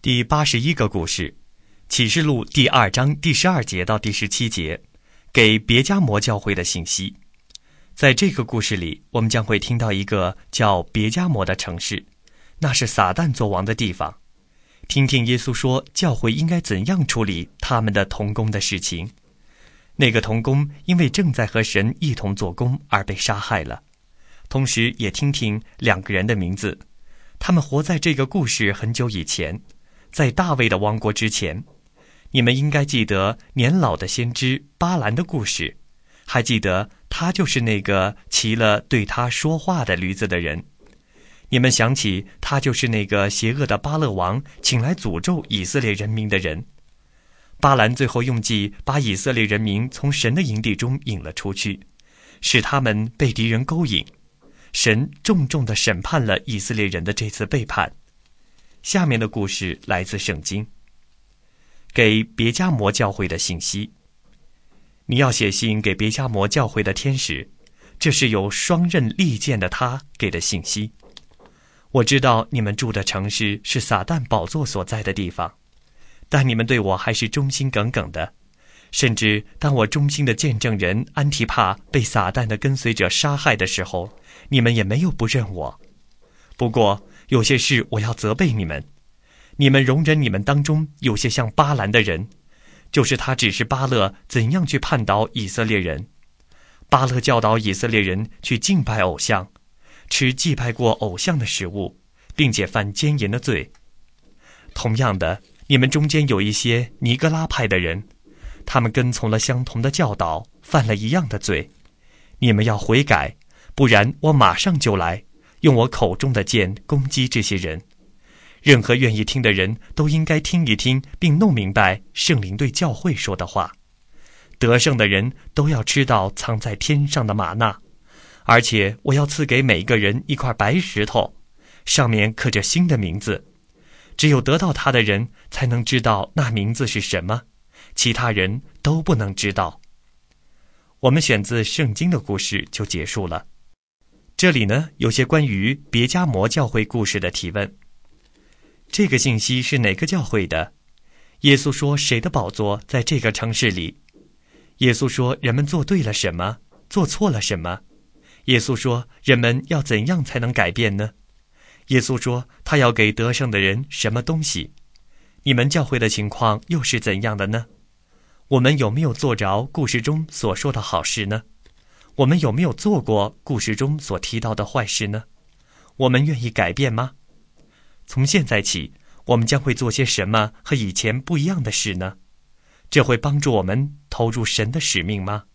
第81个故事，启示录第2章第12节到第17节，给别迦摩教会的信息。在这个故事里，我们将会听到一个叫别迦摩的城市，那是撒旦作王的地方。听听耶稣说教会应该怎样处理他们的同工的事情。那个同工因为正在和神一同做工而被杀害了。同时也听听2个人的名字，他们活在这个故事很久以前，在大卫的王国之前。你们应该记得年老的先知巴兰的故事，还记得他就是那个骑了对他说话的驴子的人。你们想起他就是那个邪恶的巴勒王请来诅咒以色列人民的人。巴兰最后用计把以色列人民从神的营地中引了出去，使他们被敌人勾引。神重重地审判了以色列人的这次背叛。下面的故事来自圣经。给别迦摩教会的信息。你要写信给别迦摩教会的天使，这是有双刃利剑的他给的信息。我知道你们住的城市是撒旦宝座所在的地方，但你们对我还是忠心耿耿的，甚至当我忠心的见证人安提帕被撒旦的跟随者杀害的时候，你们也没有不认我。不过有些事我要责备你们，你们容忍你们当中有些像巴兰的人，就是他指示巴勒怎样去叛倒以色列人。巴勒教导以色列人去敬拜偶像，吃祭拜过偶像的食物，并且犯奸淫的罪。同样的，你们中间有一些尼格拉派的人，他们跟从了相同的教导，犯了一样的罪。你们要悔改，不然我马上就来，用我口中的剑攻击这些人。任何愿意听的人都应该听一听，并弄明白圣灵对教会说的话。得胜的人都要吃到藏在天上的玛纳，而且我要赐给每一个人一块白石头，上面刻着新的名字。只有得到它的人才能知道那名字是什么，其他人都不能知道。我们选自圣经的故事就结束了。这里呢，有些关于别迦摩教会故事的提问。这个信息是哪个教会的？耶稣说谁的宝座在这个城市里？耶稣说人们做对了什么，做错了什么？耶稣说人们要怎样才能改变呢？耶稣说他要给得胜的人什么东西？你们教会的情况又是怎样的呢？我们有没有做着故事中所说的好事呢？我们有没有做过故事中所提到的坏事呢？我们愿意改变吗？从现在起，我们将会做些什么和以前不一样的事呢？这会帮助我们投入神的使命吗？